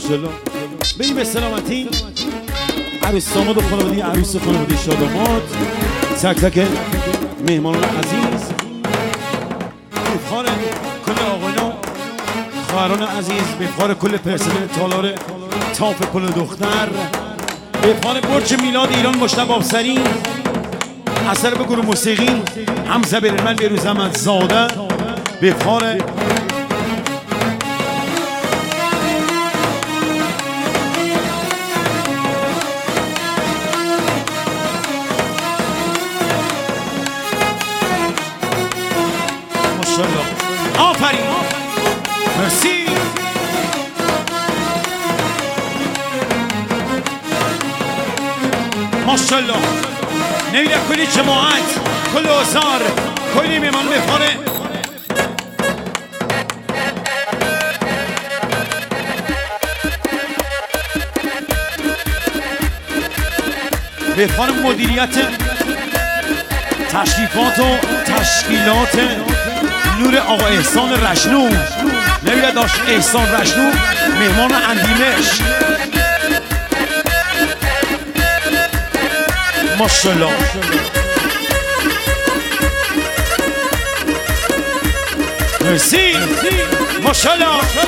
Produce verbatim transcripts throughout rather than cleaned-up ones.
ماشاءالله. بریم به سلامتی عروس داماد و خانواده عروس و خانواده شاداماد، تک تک مهمانان عزیز، بفخار کل آقایان خواهران عزیز، بفخار کل پرسنل تالار تاف پل دختر، بفخار برج میلاد ایران مجتبی افسری، اثر به گروه موسیقی حمزه برمن بیروز احمد زاده، بفخار آفرین مرسی ماشاءالله. نمیده کلی جماعت کل آزار کلی میمان بفاره بفاره مدیریت تشریفات و تشکیلات نور آقا احسان رشنو. نمیده داشت احسان رشنو مهمان اندیمش ماشاءالله. مرسی ماشاءالله.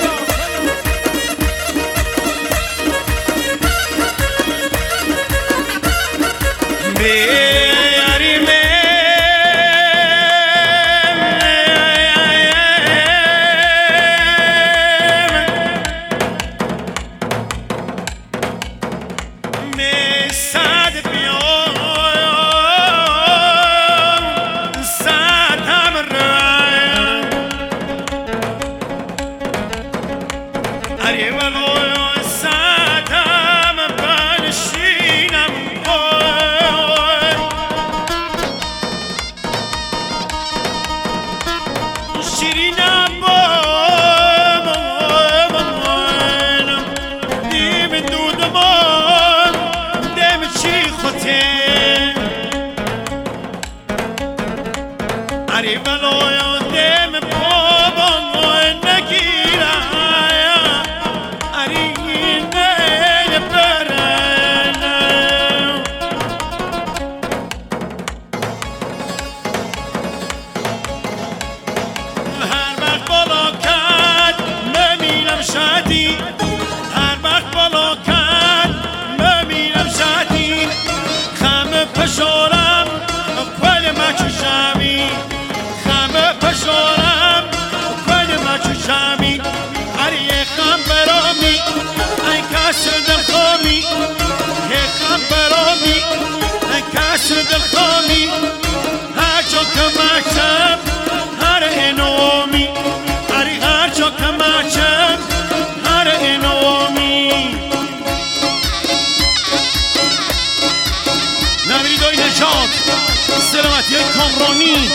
سلامتی های کامرانی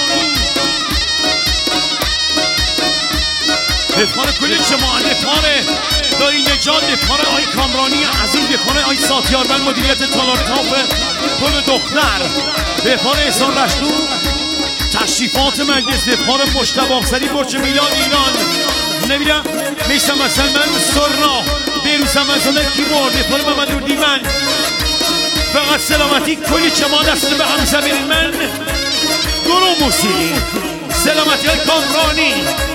بفخار کل جماعت، بفخار دایی نجات، بفخار آی کامرانی عظیم، بفخار آی ساتیاربن مدیریت تالار تاپ پل دختر، بفخار احسان رشنو تشریفات مجلس، بفخار مجتبی افسری برج میلاد ایران. نمیدم میسم اصلا من سرنا بیروز همزانه کیبورد، بفخار محمد رو دیمن. فقط سلامتی کلی چما دست به حمزه برمن گروه موسیقی سلامتی های کامرانی.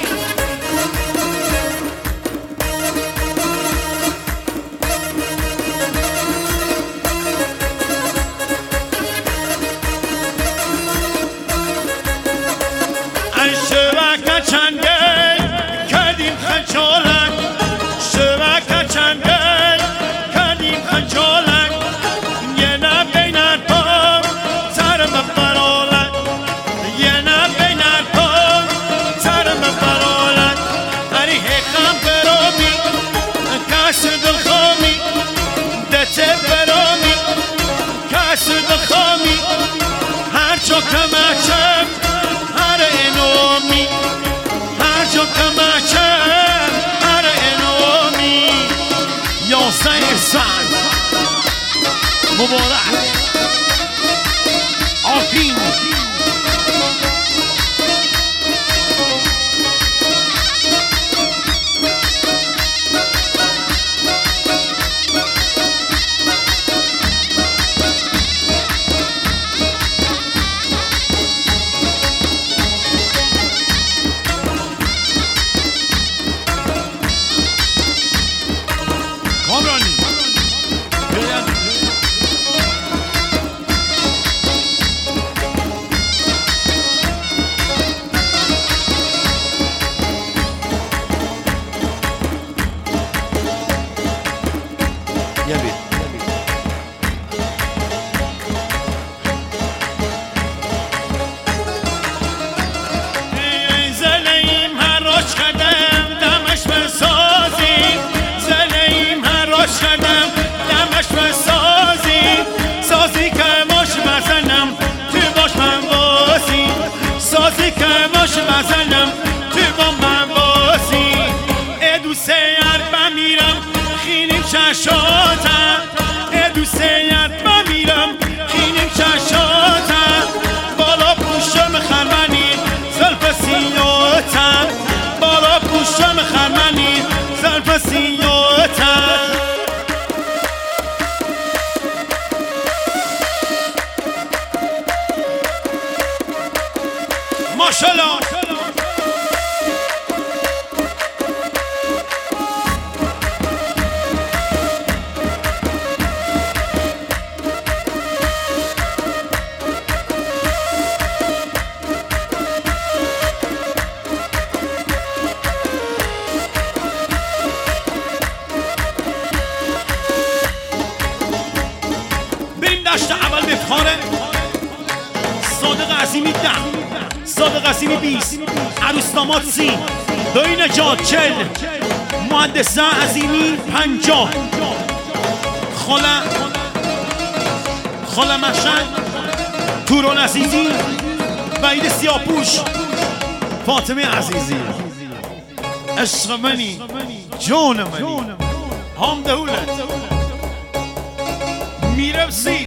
مبارک آفین دوسته یر بمیرم خینیم چشاتم ای دوسته یر بمیرم خینیم چشاتم بالا پوشم خرمنی زلف سیاتم بالا پوشم خرمنی زلف سیاتم ماشالله دشت اول بفخاره صادق عظیمی ده صادق عظیمی بیست عروس داماد سی دایی نجات چل مهندسه عظیمی پنجاه خاله خاله مشن توران عزیزی وحید سیاپوش فاطمه عزیزی عشق منی جون منی هم دولت میرم سی